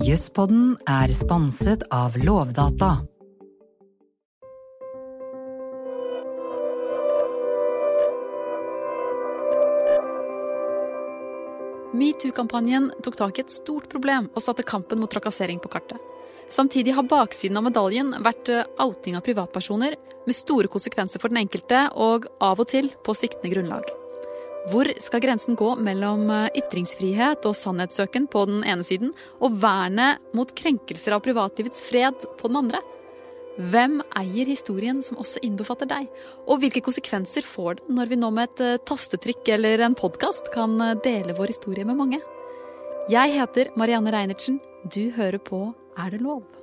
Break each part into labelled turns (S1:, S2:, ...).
S1: Juspodden sponset av Lovdata.
S2: MeToo-kampanjen tok tak i et stort problem og satte kampen mot trakassering på kartet. Samtidig har baksiden av medaljen vært outing av privatpersoner med store konsekvenser for den enkelte og av og til på sviktende grunnlag. Hvor skal grensen gå mellom ytringsfrihet og sannhetssøken på den ene siden og vernet mot krenkelser av privatlivets fred på den andre? Hvem eier historien som også innbefatter deg? Og hvilke konsekvenser får det når vi nå med et tastetrykk eller en podcast kan dele vår historie med mange? Jeg heter Marianne Reinertsen. Du hører på Er det lov?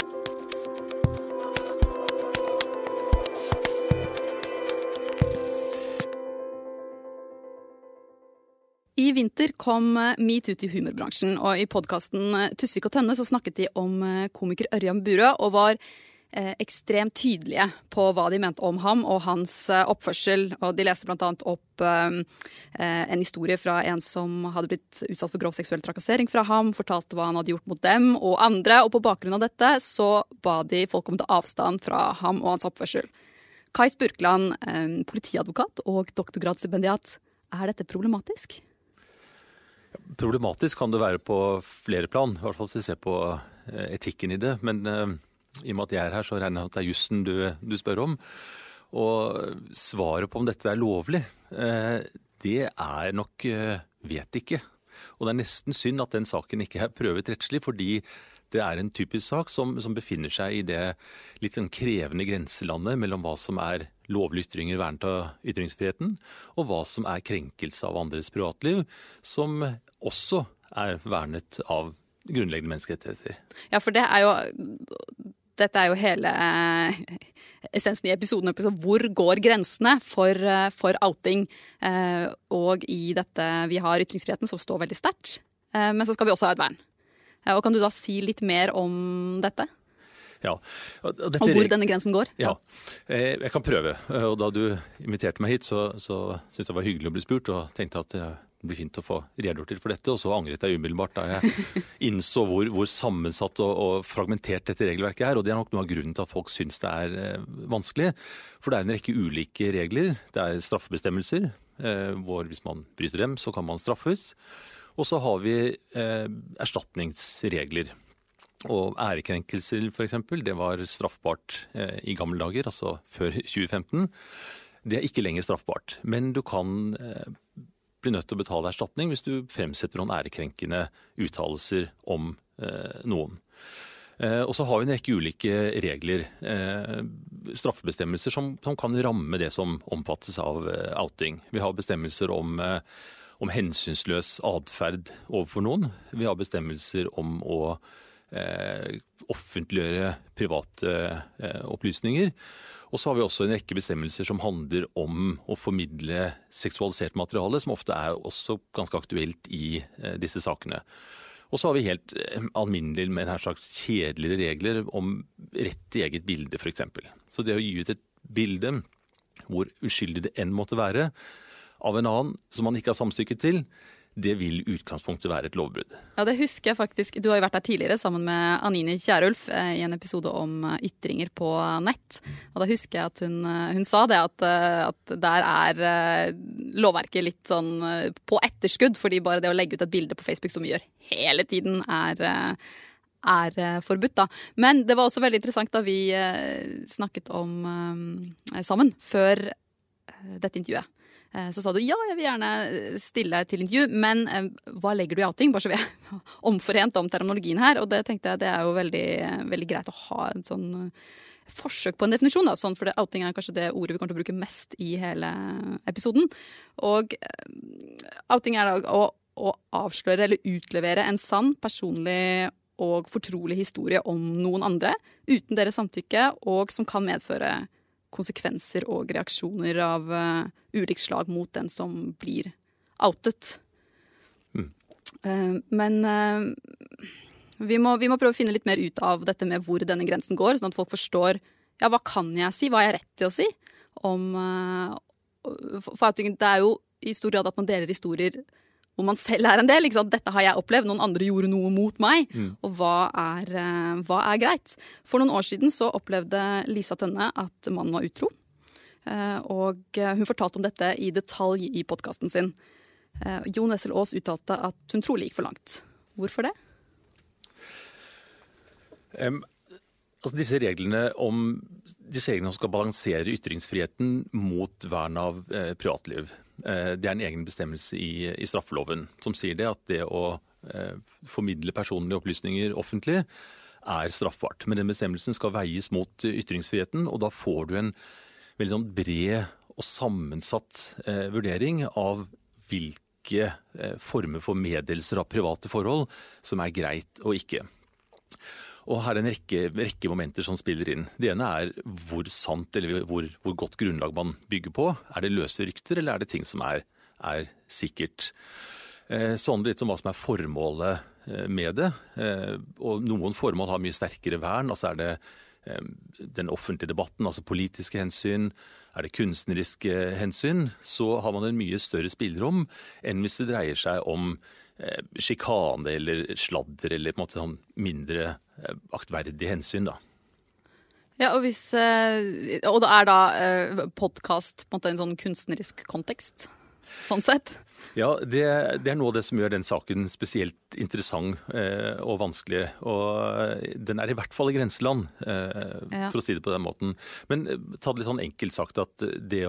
S2: I vinter kom MeToo til humorbransjen, og i podcasten Tusvik og Tønne så snakket de om komiker Ørjan Burøe og var ekstremt tydelige på hva de mente om ham og hans oppførsel. Og de leste blant annet opp en historie fra en som hadde blitt utsatt for grov seksuell trakassering fra ham, fortalte hva han hadde gjort mot dem og andre, og på bakgrunn av dette så ba de folk om å ta avstand fra ham og hans oppførsel. Kai Spurkland, politiadvokat og doktorgradsstipendiat, dette problematisk?
S3: Problematisk kan det være på flere plan, i hvert fall hvis vi ser på etikken i det, men i og med at jeg her, så regner jeg at det jussen du spør om. Og svaret på om dette lovlig, det nok vet ikke. Og det nesten synd at den saken ikke prøvet rettslig, fordi det en typisk sak som befinner seg i det litt sånn krevende grenselandet mellom hva som lovlige ytringer vernet av ytringsfriheten, og hva som krenkelse av andres privatliv, som også vernet av grunnleggende menneskerettigheter. Ja, for
S2: dette jo hele essensen i episoden. Hvor går grensene for outing? Og i dette vi har ytringsfriheten som står veldig sterkt, men så skal vi også ha et vern. Og kan du da si litt mer om dette?
S3: Ja.
S2: Og hvor denne grensen går?
S3: Ja, jeg kan prøve. Og da du inviterte meg hit, så synes jeg det var hyggelig å bli spurt, og tenkte at det blir fint å få redegjort til for dette, og så angret jeg umiddelbart da jeg innså hvor sammensatt og fragmentert dette regelverket og det nok noe av grunnen til at folk synes det vanskelig. For det en rekke ulike regler. Det straffebestemmelser, hvor hvis man bryter dem, så kan man straffes. Og så har vi erstatningsregler. Og ærekrenkelser, for eksempel, det var straffbart i gamle dager, altså før 2015. Det ikke lenger straffbart, men du kan bli nødt til å betale erstatning hvis du fremsetter noen ærekrenkende uttalelser om noen. Og så har vi en rekke ulike regler, straffebestemmelser som kan ramme det som omfattes av outing. Vi har bestemmelser om hensynsløs adferd overfor noen. Vi har bestemmelser om å offentliggjøre private opplysninger. Og så har vi også en rekke bestemmelser som handler om å formidle seksualisert materiale, som ofte også ganske aktuelt i disse sakene. Og så har vi helt alminnelige, men her slags kjedelige regler om rett til eget bilde, for eksempel. Så det å gi ut et bilde, hvor uskyldig det enn måtte være, av en annen som man ikke har samtykke til, det vil utgangspunktet være et lovbrudd. Ja, det husker jeg faktisk. Du har jo vært der tidligere sammen med Anine Kjærulf i en episode om ytringer på nett. Og da husker jeg at hun sa det at der lovverket litt sånn på etterskudd, fordi bare det å legge ut et bilde på Facebook som vi gjør hele tiden forbudt da. Men det var også veldig interessant da vi snakket om sammen før dette intervjuet. Så sa du, ja, jeg vil gjerne stille til intervju, men hva legger du i outing? Bare så vi omforent om terminologien her, og det tenkte jeg, det jo veldig, veldig greit å ha en sånn forsøk på en definisjon da, sånn, for outing kanskje det ordet vi kommer til å bruke mest i hele episoden. Og outing da å avsløre eller utlevere en sann, personlig og fortrolig historie om noen andre, uten deres samtykke, og som kan medføre konsekvenser og reaksjoner av ulik slag mot den som blir outet. Men vi må prøve å finne litt mer ut av dette med hvor denne grensen går, sånn at folk forstår, ja, hva kan jeg si, hva jeg rett til å si om, for outing, det jo i stor grad at man deler historier
S2: hvor man selv en del, ikke sant? Dette har jeg opplevd, noen andre gjorde noe mot meg, og hva er greit? For noen år siden så opplevde Lisa Tønne at mannen var utro, og hun fortalte om dette i detalj i podcasten sin. Jo Nesbø Aas uttalte at hun trolig gikk for langt. Hvorfor det?
S3: Altså disse reglene som skal balansere ytringsfriheten mot vern av privatliv, det en egen bestemmelse i straffeloven som sier det, at det å formidle personlige opplysninger offentlig er straffbart. Men den bestemmelsen skal veies mot ytringsfriheten, og da får du en veldig sånn bred og sammensatt vurdering av hvilke former for meddelelser av private forhold som er greit og ikke. Og her er en rekke momenter som spiller inn. Det ene er hvor sant eller hvor godt grunnlag man bygger på. Er det løse rykter, eller er det ting som er sikkert? Så handler det litt om hva som er formålet med det. Og noen formål har mye sterkere vern. Altså er det den offentlige debatten, altså politiske hensyn, er det kunstneriske hensyn, så har man en mye større spillerom enn hvis det dreier seg om sjikane eller sladder eller på en måte sånn mindre aktverdige hensyn da.
S2: Ja, og det er da podcast på en måte en sånn kunstnerisk kontekst, sånn sett?
S3: Ja, det er noe av det som gjør den saken spesielt interessant og vanskelig, og den er i hvert fall i grenseland, for å si det på den måten. Men ta det litt sånn enkelt sagt at det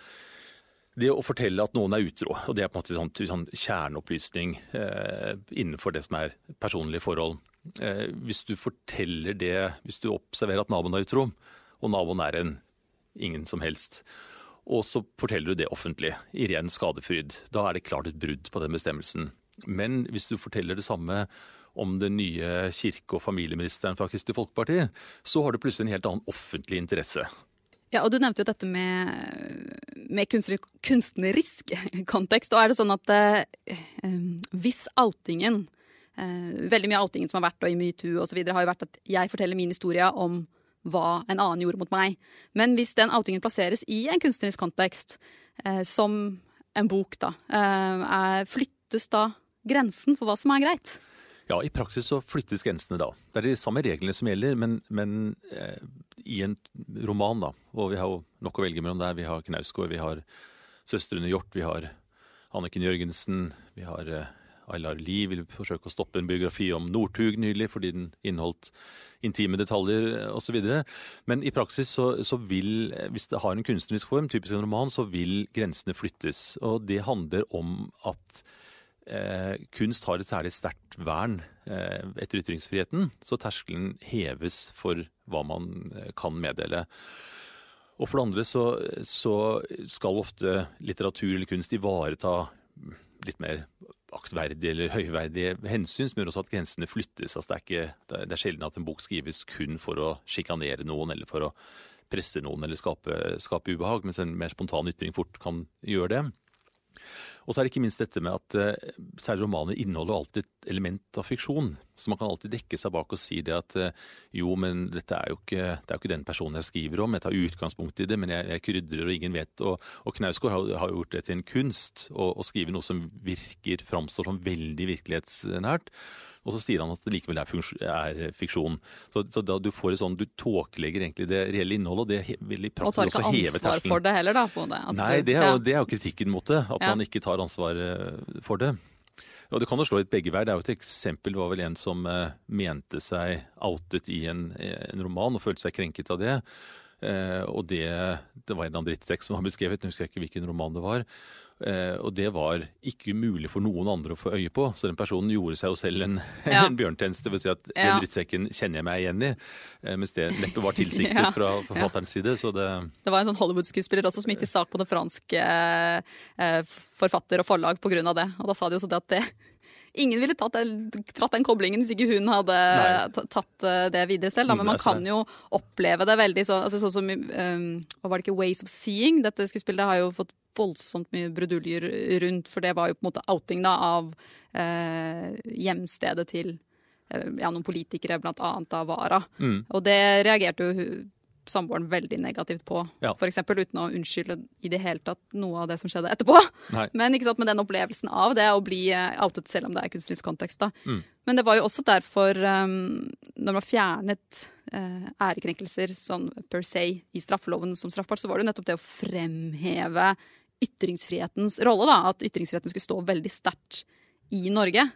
S3: å fortelle at noen er utro, og det er på en måte sånn kjerneopplysning innenfor det som er personlige forhold. Hvis du forteller det, hvis du observerer at naboen er utro, og naboen er ingen som helst, og så forteller du det offentlig, i ren skadefryd, da er det klart et brudd på den bestemmelsen. Men hvis du forteller det samme om den nye kirke- og familieministeren fra Kristelig Folkeparti, så har du plutselig en helt annen offentlig interesse.
S2: Ja, og du nevnte jo dette med kunstnerisk kontekst, og er det sånn at hvis outingen, veldig mye outingen som har vært og i MeToo og så videre, har jo vært at jeg forteller min historie om hva en annen gjorde mot meg. Men hvis den outingen plasseres i en kunstnerisk kontekst, som en bok da, flyttes da grensen for hva som er greit?
S3: Ja, i praksis så flyttes grensene da. Det er de samme reglene som gjelder, men i en roman da, og vi har jo nok å velge mellom der. Vi har Knausgård, vi har Søstrene Hjort, vi har Anniken Jørgensen, vi har Aylar Lie vil forsøke å stoppe en biografi om Northug nylig, fordi den inneholdt intime detaljer og så videre. Men i praksis så vil, hvis det har en kunstnerisk form, typisk en roman, så vil grensene flyttes. Og det handler om at kunst har et særlig sterkt vern etter ytringsfriheten, så terskelen heves for hva man kan meddele. Og for det andre så skal ofte litteratur eller kunst ivareta litt mer aktverdige eller høyverdige hensyn, som gjør også at grensene flyttes. Altså det er sjelden at en bok skrives kun for å sjikanere noen, eller for å presse noen, eller skape ubehag, mens en mer spontan ytring fort kan gjøre det. Og så er det ikke minst dette med at særlig romaner inneholder alltid et element av fiksjon. Så man kan alltid dekke seg bak og si det at jo, men dette det er jo ikke den personen jeg skriver om. Jeg tar utgangspunkt i det, men jeg krydrer og ingen vet. Og Knausgård har gjort det til en kunst å skrive noe som framstår som veldig virkelighetsnært. Og så sier han at det likevel er fiksjon. Så da du får du tåkelegger egentlig det reelle innholdet, og det vil i praksis også heve terskelen. Og tar ikke ansvar
S2: for det heller da? På det.
S3: Nei, det er jo kritikken mot det, at man ikke tar ansvar for det. Og det kan jo slå litt begge veier. Det er jo et eksempel, det var vel en som mente seg outet i en roman og følte seg krenket av det. Og det var en eller annen drittsekk som var beskrevet, jeg husker ikke hvilken roman det var. Og det var ikke mulig for noen andre å få øye på, så den personen gjorde seg jo selv en bjørntjeneste, det vil si at den drittsekken kjenner jeg meg igjen i, mens det neppe var tilsiktet fra forfatterens side. Så det
S2: var en sånn Hollywood-skuespiller også som gikk til sak på det franske forfatter og forlag på grunn av det, og da sa de også det at ingen ville tatt den koblingen hvis ikke hun hadde tatt det videre selv. Da. Men man kan jo oppleve det veldig sånn som hva var det ikke, Ways of Seeing? Dette skuespillet har jo fått voldsomt mye bruduljer rundt, for det var jo på en måte outing da, av hjemstedet til noen politikere, blant annet av Vara. Og det reagerte jo samboeren veldig negativt på, for eksempel, uten å unnskylde i det hele tatt noe av det som skjedde etterpå.
S3: Nei.
S2: Men ikke sant, med den opplevelsen av det å bli outet selv om det er kunstnerisk kontekst. Da. Men det var jo også derfor, når man fjernet ærekrenkelser sånn per se i straffeloven som straffbart, så var det jo nettopp det å fremheve ytringsfrihetens rolle, da, at ytringsfriheten skulle stå veldig sterkt i Norge.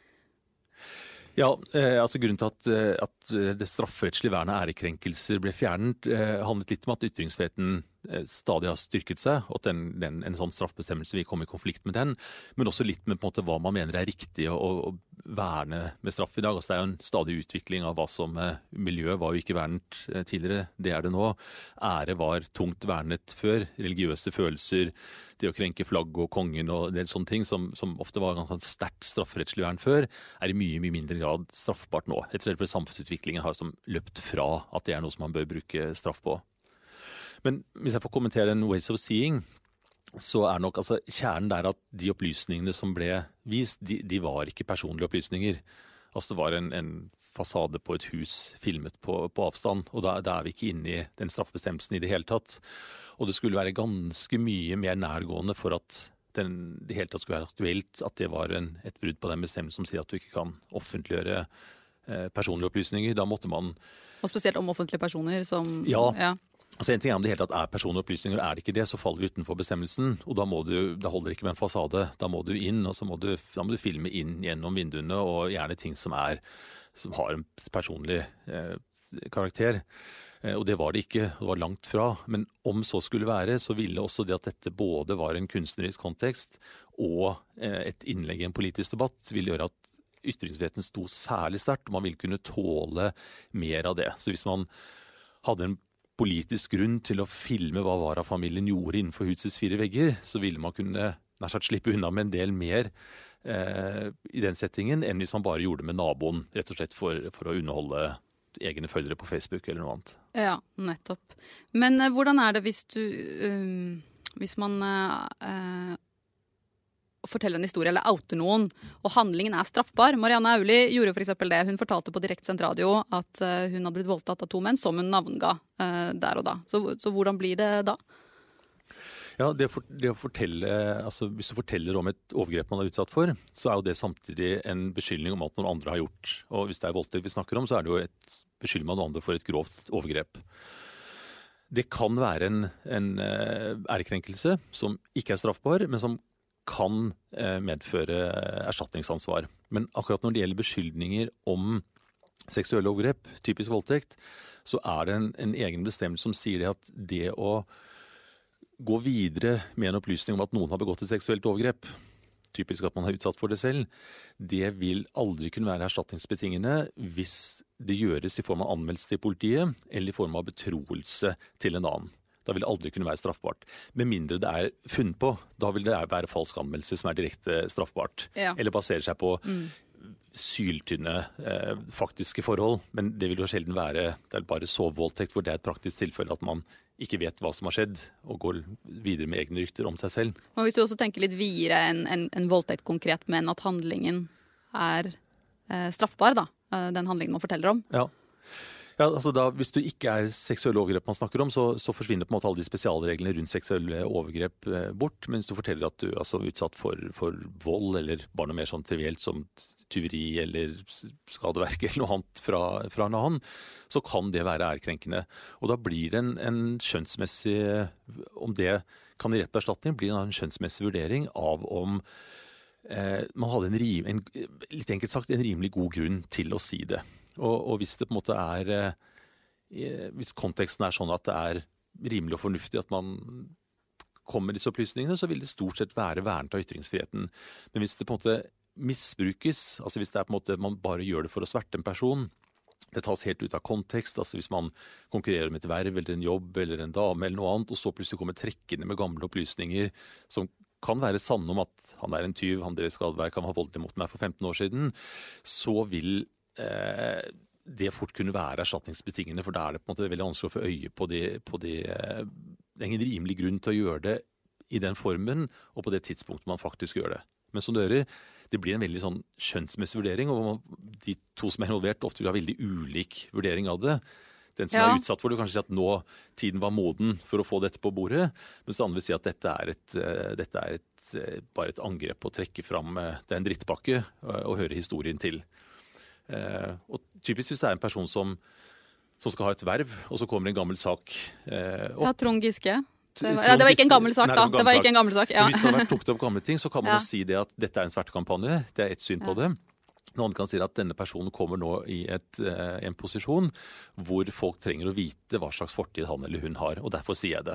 S3: Ja, altså grunnen til at det strafferettslige vernet av ærekrenkelser ble fjernet, handlet litt om at ytringsfriheten stadig har styrket seg, og at en sånn straffbestemmelse vil komme i konflikt med den, men også litt med på en måte hva man mener er riktig å verne med straff i dag. Altså det er jo en stadig utvikling av hva som miljø var jo ikke vernet tidligere, det er det nå. Ære var tungt vernet før, religiøse følelser, det å krenke flagg og kongen og en del sånne ting som ofte var ganske sterkt strafferettslig vern før, er i mye mindre grad straffbart nå. Rett og slett fordi samfunnsutviklingen har løpt fra at det er noe som man bør bruke straff på. Men hvis jeg får kommentere en ways of seeing, så er nok kjernen der at de opplysningene som ble vist, de var ikke personlige opplysninger. Altså det var en fasade på et hus filmet på avstand, og da er vi ikke inne i den straffbestemmelsen i det hele tatt. Og det skulle være ganske mye mer nærgående for at det hele tatt skulle være aktuelt at det var et brudd på den bestemmelsen som sier at du ikke kan offentliggjøre personlige opplysninger. Da måtte man...
S2: Og spesielt om offentlige personer som...
S3: Ja. Altså en ting er om det hele tatt er personlige opplysninger, er det ikke det, så faller vi utenfor bestemmelsen, og da holder det ikke med en fasade. Da må du inn, og så må du filme inn gjennom vinduene, og gjerne ting som har en personlig karakter. Og det var det ikke, det var langt fra. Men om så skulle være, så ville også det at dette både var en kunstnerisk kontekst og et innlegg i en politisk debatt, ville gjøre at ytringsfriheten sto særlig sterkt, og man ville kunne tåle mer av det. Så hvis man hadde en politisk grunn til å filme hva Wara-familien gjorde innenfor husets 4 vegger, så ville man kunne nær sagt slippe unna med en del mer i den settingen, enn hvis man bare gjorde det med naboen, rett og slett for å underholde egne følgere på Facebook eller noe annet.
S2: Ja, nettopp. Men hvordan er det hvis man forteller en historie eller outer noen, og handlingen er straffbar? Marianne Aulie gjorde for eksempel det. Hun fortalte på direktsendt radio at hun hadde blitt voldtatt av 2 menn som hun navnga der og da. Så hvordan blir det da?
S3: Ja, det å fortelle, hvis du forteller om et overgrep man er utsatt for, så er jo det samtidig en beskyldning om at noen andre har gjort. Og hvis det er voldtekt vi snakker om, så er det jo beskylder man noen andre for et grovt overgrep. Det kan være en ærekrenkelse som ikke er straffbar, men som kan medføre erstatningsansvar. Men akkurat når det gjelder beskyldninger om seksuelle overgrep, typisk voldtekt, så er det en egen bestemmelse som sier det at det å gå videre med en opplysning om at noen har begått et seksuelt overgrep, typisk at man er utsatt for det selv, det vil aldri kunne være erstatningsbetingende hvis det gjøres i form av anmeldelse til politiet eller i form av betroelse til en annen. Da vil det aldri kunne være straffbart. Med mindre det er funnet på, da vil det være falsk anmeldelse som er direkte straffbart. Ja. Eller baserer seg på syltynne faktiske forhold. Men det vil jo sjelden være, det er bare sovevoldtekt hvor det er et praktisk tilfelle at man ikke vet hva som har skjedd, og går videre med egne rykter om seg selv.
S2: Og hvis du også tenker litt videre en voldtekt konkret, men at handlingen er straffbar, da, den handlingen man forteller om.
S3: Ja. Ja, hvis du ikke er seksuelle overgrep man snakker om, så forsvinner på en måte alle de spesialreglene rundt seksuelle overgrep bort. Men hvis du forteller at du er utsatt for vold, eller bare noe mer sånn trivielt som tyveri eller skadeverk eller noe annet fra en annen, så kan det være ærekrenkende. Og da blir det en skjønnsmessig, om det kan i rett erstatning, blir det en skjønnsmessig vurdering av om man hadde litt enkelt sagt, en rimelig god grunn til å si det. Og hvis det på en måte hvis konteksten er sånn at det er rimelig og fornuftig at man kommer med disse opplysningene, så vil det stort sett være vernet av ytringsfriheten. Men hvis det på en måte misbrukes, altså hvis det er på en måte man bare gjør det for å sverte en person, det tas helt ut av kontekst, altså hvis man konkurrerer om et verv eller en jobb eller en dame eller noe annet, og så plutselig kommer trekkende med gamle opplysninger som kan være sanne om at han er en tyv, han drev skadeverk, han var voldelig mot meg for 15 år siden, så vil det fort kunne være erstatningsbetingende, for da er det på en måte veldig vanskelig å få øye på det. Det er ingen rimelig grunn til å gjøre det i den formen, og på det tidspunktet man faktisk gjør det. Men som dere, det blir en veldig sånn skjønnsmessig vurdering, og de to som er involvert ofte vil ha veldig ulik vurdering av det. Den som er utsatt for det, kanskje si at nå tiden var moden for å få dette på bordet, mens det andre vil si at dette er bare et angrep å trekke fram. Det er en drittpakke å høre historien til. Og typisk hvis det er en person som skal ha et verv, og så kommer en gammel sak opp.
S2: Ja, Trond Giske. Det var ikke en gammel sak da. Det var ikke en gammel sak, ja.
S3: Hvis det har vært tok opp gamle ting, så kan man jo si det at dette er en svertekampanje. Det er et syn på det. Noen kan si at denne personen kommer nå i en posisjon hvor folk trenger å vite hva slags fortid han eller hun har, og derfor sier jeg det.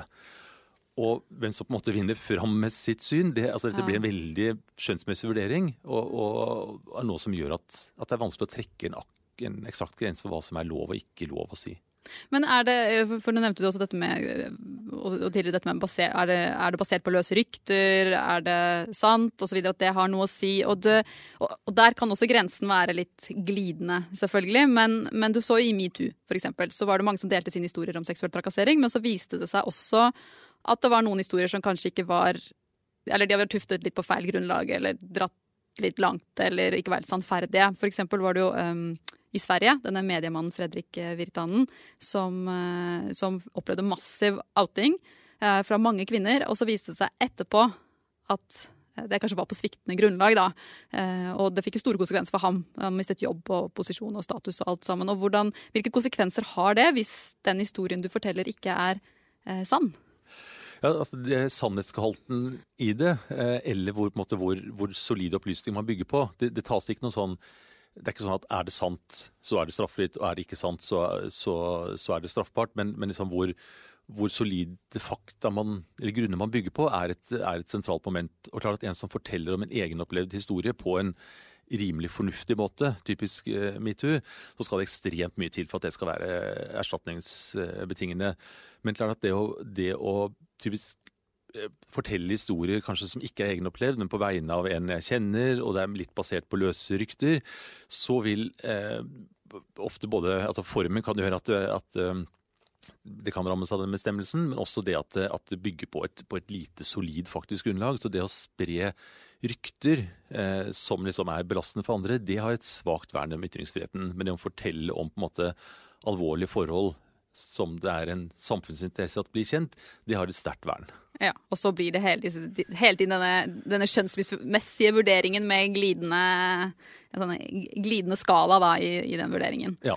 S3: Og hvem som på en måte vinner fram med sitt syn, dette blir en veldig skjønnsmessig vurdering, og er noe som gjør at det er vanskelig å trekke en eksakt grense for hva som er lov og ikke lov å si.
S2: Men for nå nevnte du også dette med, og tidligere dette med er det basert på løse rykter, er det sant, og så videre, at det har noe å si, og der kan også grensen være litt glidende, selvfølgelig, men du så i MeToo, for eksempel, så var det mange som delte sine historier om seksuell trakassering, men så viste det seg også at det var noen historier som kanskje ikke var, eller de har vært tuftet litt på feil grunnlag, eller dratt litt langt, eller ikke vært sannferdige. For eksempel var det jo i Sverige, denne mediemannen Fredrik Virtanen, som opplevde massiv outing fra mange kvinner, og så viste det seg etterpå at det kanskje var på sviktende grunnlag da, og det fikk jo store konsekvenser for ham. Han mistet jobb og posisjon og status og alt sammen. Og hvilke konsekvenser har det hvis den historien du forteller ikke er sann?
S3: Ja, altså det er sannhetsgehalten i det, eller hvor solide opplysninger man bygger på. Det tas ikke noe sånn. Det er ikke sånn at er det sant, så er det straffritt, og er det ikke sant, så er det straffbart. Men liksom hvor solide fakta eller grunner man bygger på, er et sentralt moment. Og klart at en som forteller om en egenopplevd historie på en rimelig fornuftig måte, typisk MeToo, så skal det ekstremt mye til for at det skal være erstatningsbetingende. Men klart at det å typisk fortelle historier kanskje som ikke er egenopplevd, men på vegne av en jeg kjenner, og det er litt basert på løse rykter, så vil ofte både, altså formen kan gjøre at det kan rammes av den bestemmelsen, men også det at det bygger på et lite solid faktisk grunnlag. Så det å spre rykter som liksom er belastende for andre, det har et svagt vern om ytringsfriheten. Men det å fortelle om på en måte alvorlige forhold som det er en samfunnsinteresse at blir kjent, det har et sterkt vern.
S2: Ja, og så blir det hele tiden denne skjønnsmessige vurderingen med glidende skala da, i den vurderingen. Ja.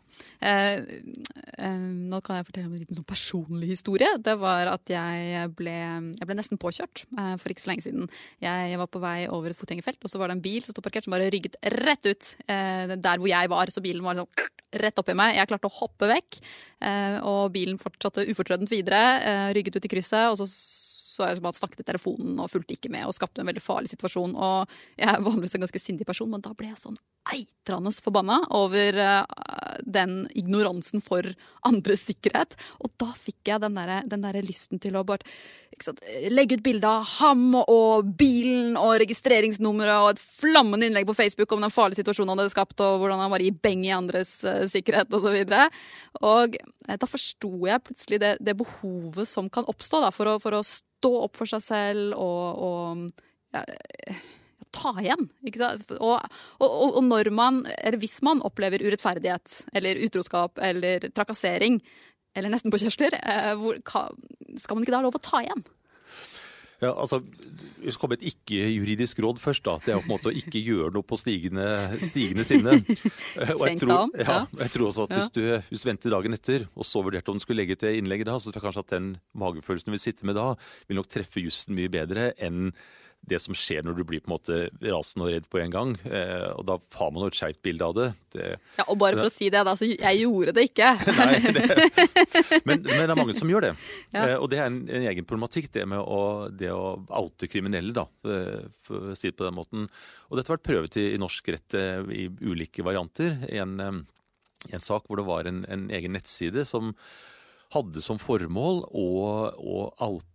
S2: Nå kan jeg fortelle om en liten sånn personlig historie. Det var at jeg ble nesten påkjørt for ikke så lenge siden. Jeg var på vei over et fotgjengerfelt, og så var det en bil som stod parkert som bare rygget rett ut der hvor jeg var. Så bilen var sånn rett opp i meg. Jeg klarte å hoppe vekk, og bilen fortsatte ufortrødent videre, rygget ut i krysset, og så jeg bare snakket i telefonen og fulgte ikke med og skapte en veldig farlig situasjon. Og jeg er vanligvis en ganske sindig person, men da ble jeg sånn eitrende forbanna over den ignoransen for andres sikkerhet. Og da fikk jeg den der lysten til å bare legge ut bilde av ham og bilen og registreringsnummeret og et flammende innlegg på Facebook om den farlige situasjonen han hadde skapt, og hvordan han bare gir beng i andres sikkerhet og så videre. Og da forsto jeg plutselig det behovet som kan oppstå da, for å stå opp for seg selv og ta igjen, ikke sant? Og når eller hvis man opplever urettferdighet, eller utroskap, eller trakassering, eller nesten påkjørsler, skal man ikke da ha lov å ta igjen?
S3: Ja, altså, vi skal komme et ikke-juridisk råd først da. Det er på en måte å ikke gjøre noe på stigende sinne. Og jeg tror også at hvis du venter dagen etter, og så vurderte om du skulle legge til innlegget da, så tror jeg kanskje at den magefølelsen du vil sitte med da, vil nok treffe justen mye bedre enn det som skjer når du blir på en måte rasende og redd på en gang. Og da har man jo et skjevt bilde av det.
S2: Ja, og bare for å si det da, så jeg gjorde det ikke.
S3: Nei, men det er mange som gjør det. Ja. Og det er en egen problematikk, det å oute kriminelle, da, for å si det på den måten. Og dette har vært prøvet i norsk rett i ulike varianter. En sak hvor det var en egen nettside som hadde som formål å oute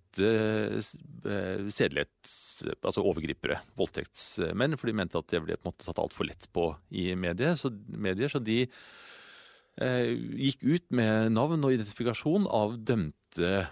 S3: altså overgripere, voldtektsmenn, for de mente at det ble på en måte tatt alt for lett på i medier, så de gikk ut med navn og identifikasjon av dømte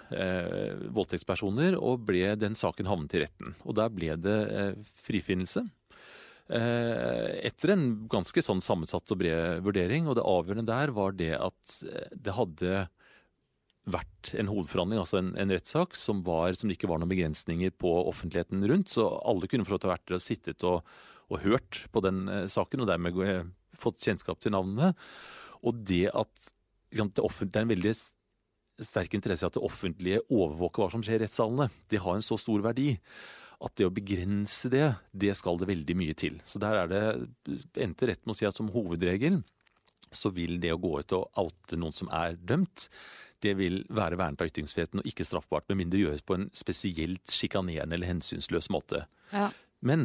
S3: voldtektspersoner, og den saken havnet i retten. Og der ble det frifinnelse. etter en ganske sånn sammensatt og bred vurdering, og det avgjørende der var det at det hadde vært en hovedforhandling, altså en rettssak som det ikke var noen begrensninger på offentligheten rundt, så alle kunne få lov til å vært der og sittet og hørt på den saken, og dermed fått kjennskap til navnene. Og det at det er en veldig sterk interesse at det offentlige overvåker hva som skjer i rettssalene, det har en så stor verdi at det å begrense det skal det veldig mye til. Så der det endte rett med å si at som hovedregel så vil det å gå ut og oute noen som dømt, det vil være vernet av ytringsfriheten og ikke straffbart, med mindre gjøres på en spesielt skikanerende eller hensynsløs måte.
S2: Ja.
S3: Men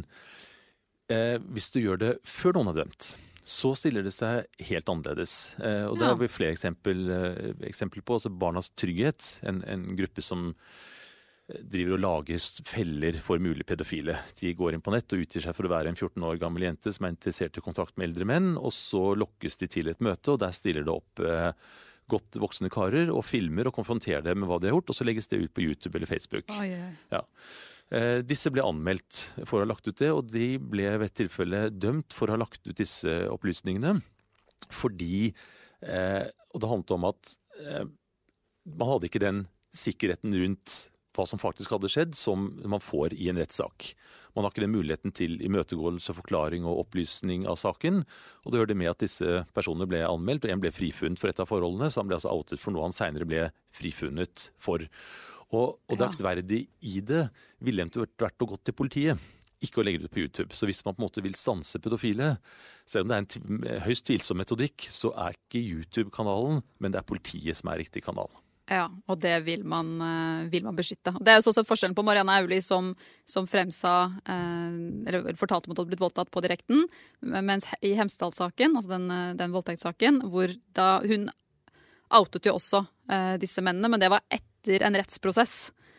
S3: hvis du gjør det før noen dømt, så stiller det seg helt annerledes. Og det har vi flere eksempel på. Altså Barnas Trygghet, en gruppe som driver og lager feller for mulige pedofile. De går inn på nett og utgir seg for å være en 14 år gammel jente som interessert i kontakt med eldre menn, og så lokkes de til et møte, og der stiller det opp godt voksne karer og filmer og konfronterer dem med hva de har gjort, og så legges det ut på YouTube eller Facebook. Ja. Disse ble anmeldt for å ha lagt ut det, og de ble ved et tilfelle dømt for å ha lagt ut disse opplysningene, fordi, og det handlet om at man hadde ikke den sikkerheten rundt hva som faktisk hadde skjedd, som man får i en rettssak. Man har ikke den muligheten til imøtegåelse, forklaring og opplysning av saken, og det hørte med at disse personene ble anmeldt, og en ble frifunnet for et av forholdene, så han ble altså outet for noe han senere ble frifunnet for. Og det aktverdige i det ville eventuelt vært å gå til politiet, ikke å legge det ut på YouTube. Så hvis man på en måte vil stanse pedofile, selv om det en høyst tvilsom metodikk, så ikke YouTube-kanalen, men det politiet som riktig kanal.
S2: Ja, og det vil man beskytte. Det jo også forskjellen på Marianne Aulie som fremsa, eller fortalte om at hun hadde blitt voldtatt på direkten, mens i Hemsedal-saken, altså den voldtektssaken, hvor da hun outet jo også disse mennene, men det var etter en rettsprosess.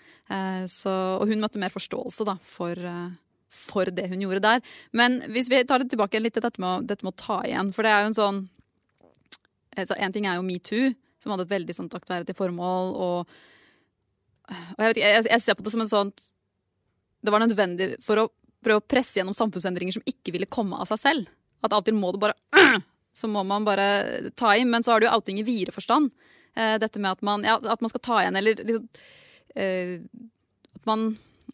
S2: Og hun møtte mer forståelse da, for det hun gjorde der. Men hvis vi tar det tilbake litt til dette med å ta igjen, for det jo en sånn, en ting jo MeToo, som hadde et veldig sånt aktverdig formål, og jeg vet ikke, jeg ser på det som en sånt, det var nødvendig for å prøve å presse gjennom samfunnsendringer som ikke ville komme av seg selv. At av og til må du bare, så må man bare ta inn, men så har du jo outing i videre forstand. Dette med at man skal ta igjen, eller liksom, at man,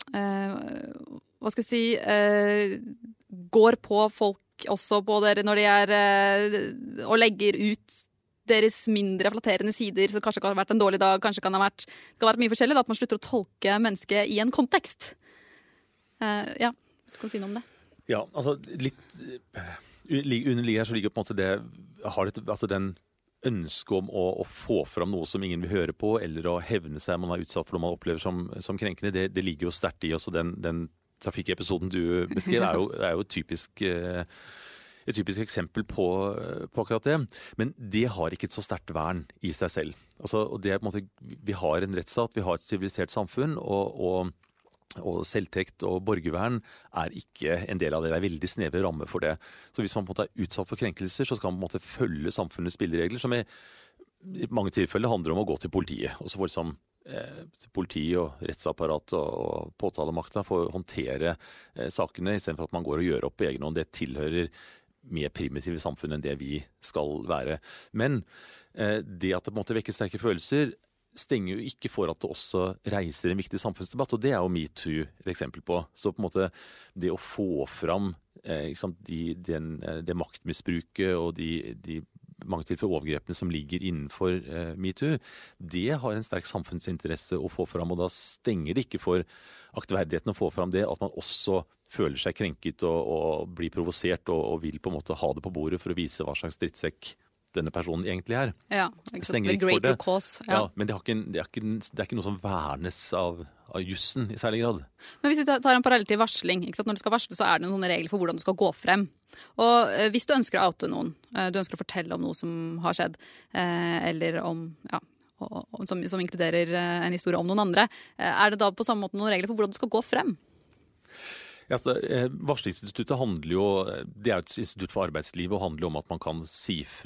S2: hva skal jeg si, går på folk også på dere når de og legger ut deres mindre flatterende sider, så kanskje kan ha vært en dårlig dag, kanskje kan ha vært mye forskjellig, da, at man slutter å tolke mennesket i en kontekst. Ja, du kan si noe om det.
S3: Ja, altså litt underligger så ligger på en måte det, altså den ønske om å få fram noe som ingen vil høre på, eller å hevne seg man utsatt for noe man opplever som krenkende, det ligger jo sterkt i også den trafikkepisoden du beskrev, er jo et typisk eksempel på akkurat det, men det har ikke et så sterkt vern i seg selv. Altså, og det på en måte, vi har en rettsstat, vi har et sivilisert samfunn, og selvtekt og borgervern ikke en del av det. Det veldig snevre rammer for det. Så hvis man på en måte utsatt for krenkelser, så skal man på en måte følge samfunnets spilleregler, som i mange tilfeller handler om å gå til politiet. Og så får liksom politi og rettsapparat og påtalemakta for å håndtere sakene, i stedet for at man går og gjør opp på egen hånd. Det tilhører mer primitive samfunn enn det vi skal være. Men det at det på en måte vekker sterke følelser, stenger jo ikke for at det også reiser en viktig samfunnsdebatt, og det jo MeToo et eksempel på. Så på en måte det å få fram det maktmisbruket og de mange tilfeller overgrepene som ligger innenfor MeToo, det har en sterk samfunnsinteresse å få fram, og da stenger det ikke for aktverdigheten å få fram det, at man også føler seg krenket og blir provosert og vil på en måte ha det på bordet for å vise hva slags drittsekk denne personen egentlig
S2: Ja,
S3: stenger ikke for det.
S2: Cause,
S3: ja, men det er ikke noe som vernes av jussen i særlig grad.
S2: Men hvis vi tar en parallell til varsling, ikke sant? Når du skal varsle, så det noen regler for hvordan du skal gå frem. Og hvis du ønsker å oute noen, du ønsker å fortelle om noe som har skjedd, eller om, som inkluderer en historie om noen andre, det da på samme måte noen regler for hvordan du skal gå frem?
S3: Ja, Varslingsinstituttet handler jo, det et institutt for arbeidslivet og handler om at man kan si fra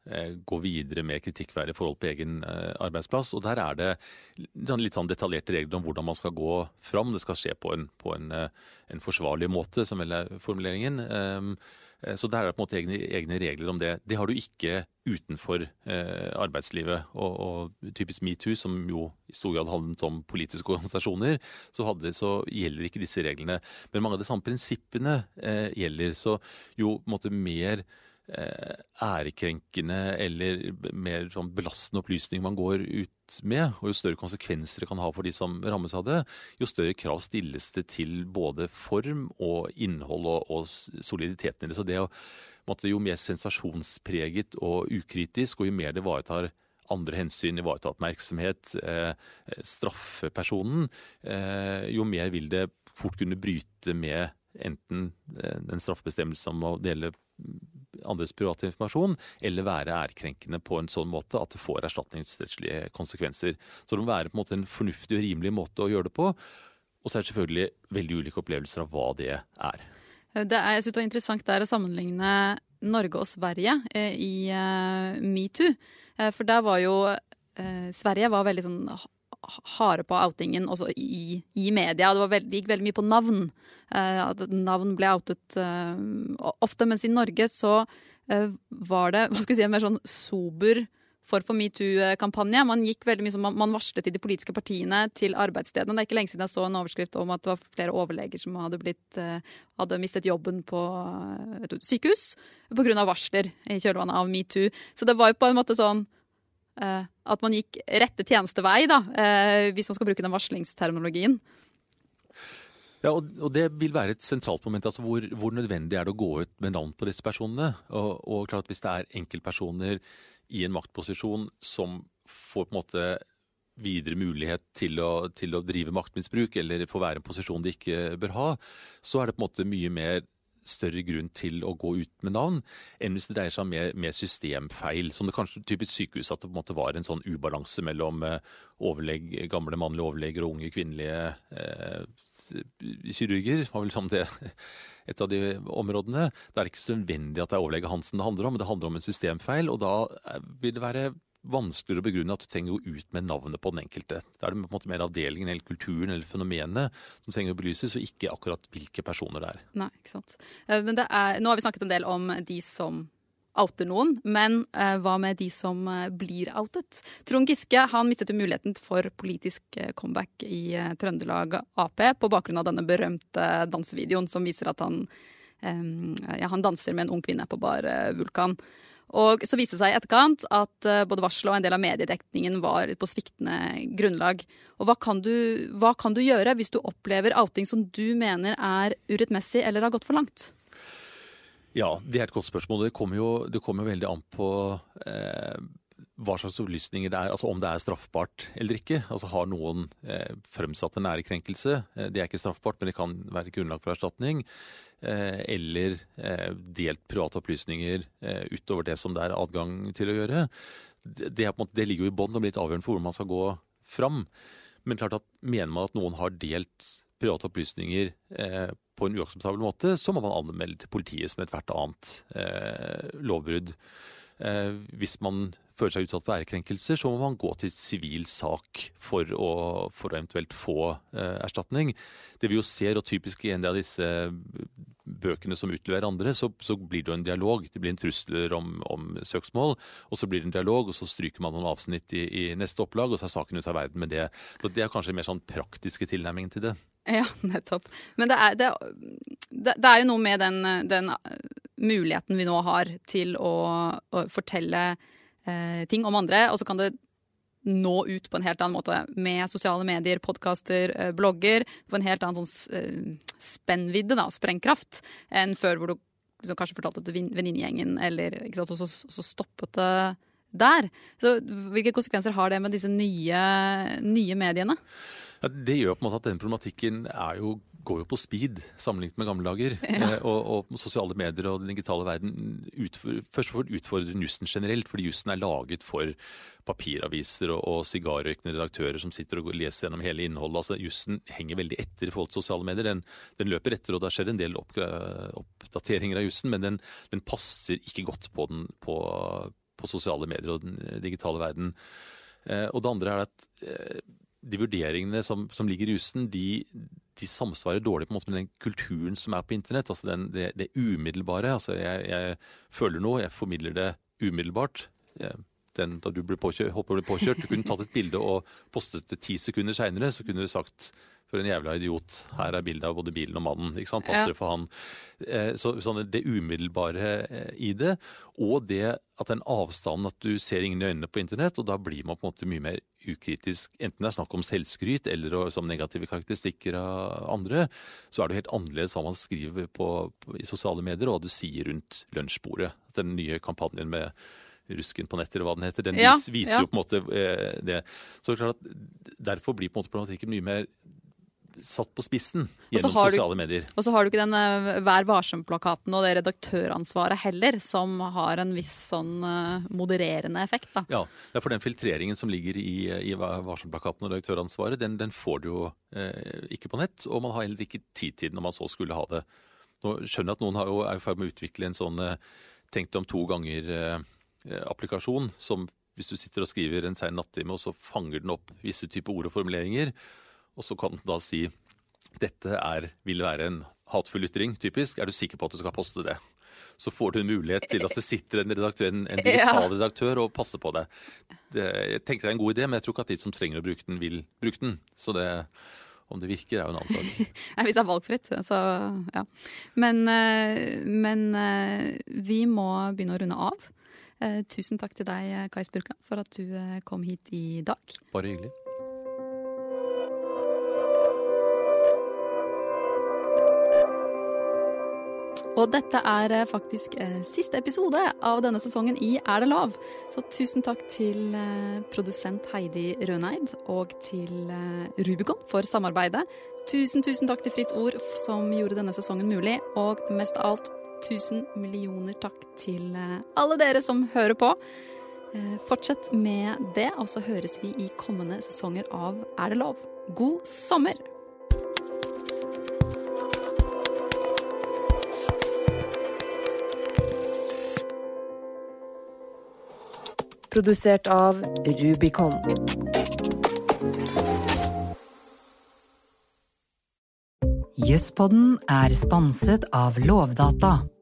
S3: gå videre med kritikkverdige forhold på egen arbeidsplass. Og der er det litt sånn detaljerte regler om hvordan man skal gå fram. Det skal skje på en forsvarlig måte, som vel er formuleringen. Så der er det på en måte egne regler om det. Det har du ikke utenfor arbeidslivet. Og typisk MeToo, som jo i stor grad handlet om politiske organisasjoner, så gjelder ikke disse reglene. Men mange av de samme prinsippene gjelder. Så jo på en måte mer ærekrenkende eller mer sånn belastende opplysning man går ut med, og jo større konsekvenser det kan ha for de som rammes av det, jo større krav stilles det til både form og innhold og soliditeten i det. Så det jo mer sensasjonspreget og ukritisk, og jo mer det ivaretar andre hensyn, ivareta oppmerksomhet, straffe personen, jo mer vil det fort kunne bryte med enten den straffebestemmelsen om å dele andres private informasjon, eller være ærekrenkende på en sånn måte at det får erstatningsrettslige konsekvenser. Så det må være på en måte en fornuftig og rimelig måte å gjøre det på, og så er det selvfølgelig veldig ulike opplevelser av hva det er.
S2: Jeg synes det var interessant der å sammenligne Norge og Sverige i MeToo, for der var jo Sverige var veldig sånn harde på outingen også i media. Det gikk veldig mye på navn. Navn ble outet ofte, mens i Norge så var det, en mer sånn sober for MeToo-kampanje. Man gikk veldig mye som man varslet i de politiske partiene til arbeidsstedene. Det er ikke lenge siden jeg så en overskrift om at det var flere overleger som hadde mistet jobben på et sykehus på grunn av varsler i kjølvannet av MeToo. Så det var jo på en måte sånn at man gikk rette tjenestevei, da, hvis man skal bruke den varslingsterminologien.
S3: Ja, og det vil være et sentralt moment, altså hvor nødvendig er det å gå ut med navn på disse personene. Og klart at hvis det er enkeltpersoner i en maktposisjon som får på en måte videre mulighet til å drive maktmisbruk, eller få være en posisjon de ikke bør ha, så er det på en måte mye mer større grunn til å gå ut med navn, enn hvis det dreier seg om mer systemfeil, som det kanskje typisk sykehus, at det på en måte var en sånn ubalanse mellom gamle mannlige overleger og unge kvinnelige kirurger, var vel sånn det et av de områdene. Det er ikke så nødvendig at det er overlege Hansen det handler om, men det handler om en systemfeil, og da vil det være vanskeligere å begrunne at du trenger å gå ut med navnet på den enkelte. Da er det på en måte mer avdelingen eller kulturen eller fenomenet som trenger å belyses, og ikke akkurat hvilke personer det er.
S2: Nei, ikke sant. Men nå har vi snakket en del om de som outer noen, men hva med de som blir outet? Trond Giske, han mistet jo muligheten for politisk comeback i Trøndelag Ap på bakgrunn av denne berømte dansevideoen som viser at han danser med en ung kvinne på bar Vulkan. Og så viste det seg i etterkant at både varselet og en del av mediedekningen var på sviktende grunnlag. Og hva kan du gjøre hvis du opplever outing som du mener er urettmessig eller har gått for langt?
S3: Ja, det er et godt spørsmål. Det kommer jo veldig an på hva slags opplysninger det er, altså om det er straffbart eller ikke. Altså har noen fremsatt en ærekrenkelse, det er ikke straffbart, men det kan være grunnlag for erstatning, eller delt private opplysninger utover det som det er adgang til å gjøre. Det ligger jo i bånd og blir litt avgjørende for hvordan man skal gå fram. Men klart at mener man at noen har delt private opplysninger på en uakseptabel måte, så må man anmelde til politiet som ethvert annet lovbrudd. Hvis man føler seg utsatt for ærekrenkelser, så må man gå til sivil sak for å eventuelt få erstatning. Det vi jo ser, og typisk i en del av disse bøkene som utleverer andre, så blir det jo en dialog. Det blir en trusler om søksmål, og så blir det en dialog, og så stryker man noen avsnitt i neste opplag, og så er saken ut av verden med det. Så det er kanskje mer sånn praktiske tilnærmingen til det.
S2: Ja, nettopp. Men det er jo noe med den muligheten vi nå har til å fortelle ting om andre, og så kan det nå ut på en helt annen måte med sosiale medier, podcaster, blogger, på en helt annen sånn spennvidde, sprengkraft, enn før hvor du kanskje fortalte til venninnegjengen, eller ikke sant, og så stoppet det der. Så hvilke konsekvenser har det med disse nye mediene?
S3: Ja, det gjør på en måte at den problematikken går jo på speed sammenlignet med gamle dager. Ja. Og sosiale medier og den digitale verden først og fremst utfordrer jussen generelt, fordi jussen er laget for papiraviser og sigarrøykende redaktører som sitter og leser gjennom hele innholdet. Altså, jussen henger veldig etter i forhold til sosiale medier. Den løper etter, og det skjer en del oppdateringer av jussen, men den passer ikke godt på på sosiale medier og den digitale verden. Og det andre at de vurderingene som ligger i jussen, de samsvarer dårlig på en måte med den kulturen som på internett. Altså det umiddelbare. Altså jeg føler noe, jeg formidler det umiddelbart. Da du holdt på å bli påkjørt, du kunne tatt et bilde og postet det 10 sekunder senere, så kunne du sagt for en jævla idiot, her bildet av både bilen og mannen, ikke sant, passer det for han. Så det umiddelbare i det, og det at den avstanden at du ser ingen i øynene på internett, og da blir man på en måte mye mer ukritisk, enten det snakk om selvskryt eller som negative karakteristikker av andre, så det helt annerledes hva man skriver i sosiale medier, og hva du sier rundt lunsjbordet. Den nye kampanjen med Rusken på nettet, eller hva den heter, den viser jo på en måte det. Så klart at derfor blir på en måte problematikken mye mer satt på spissen gjennom sosiale medier. Og så har du ikke den Vær varsom-plakaten og det redaktøransvaret heller, som har en viss sånn modererende effekt, da. Ja, det for den filtreringen som ligger i varsom-plakaten og redaktøransvaret, den får du jo ikke på nett, og man har heller ikke tid til når man så skulle ha det. Nå skjønner jeg at noen er i ferd med å utvikle en sånn tenkt om 2 ganger applikasjon, som hvis du sitter og skriver en sen nattime, og så fanger den opp visse typer ord og formuleringer, og så kan den da si dette vil være en hatefull ytring, typisk. Er du sikker på at du skal poste det? Så får du en mulighet til at det sitter en digital redaktør og passer på det. Jeg tenker det en god idé, men jeg tror ikke at de som trenger å bruke den, vil bruke den. Så om det virker jo en annen sak.
S2: Hvis det valgfritt, så ja. Men vi må begynne å runde av. Tusen takk til deg, Kai Spurkland, for at du kom hit i dag.
S3: Bare hyggelig.
S2: Og dette faktisk siste episode av denne sesongen i Er det lov? Så tusen takk til produsent Heidi Røneid og til Rubicon for samarbeidet. Tusen takk til Fritt Ord som gjorde denne sesongen mulig, og mest av alt 1000 millioner takk til alle dere som hører på. Fortsett med det, og så høres vi i kommende sesonger av Er det lov? God sommer!
S4: Produsert av Rubicon.
S1: Jusspodden sponset av Lovdata.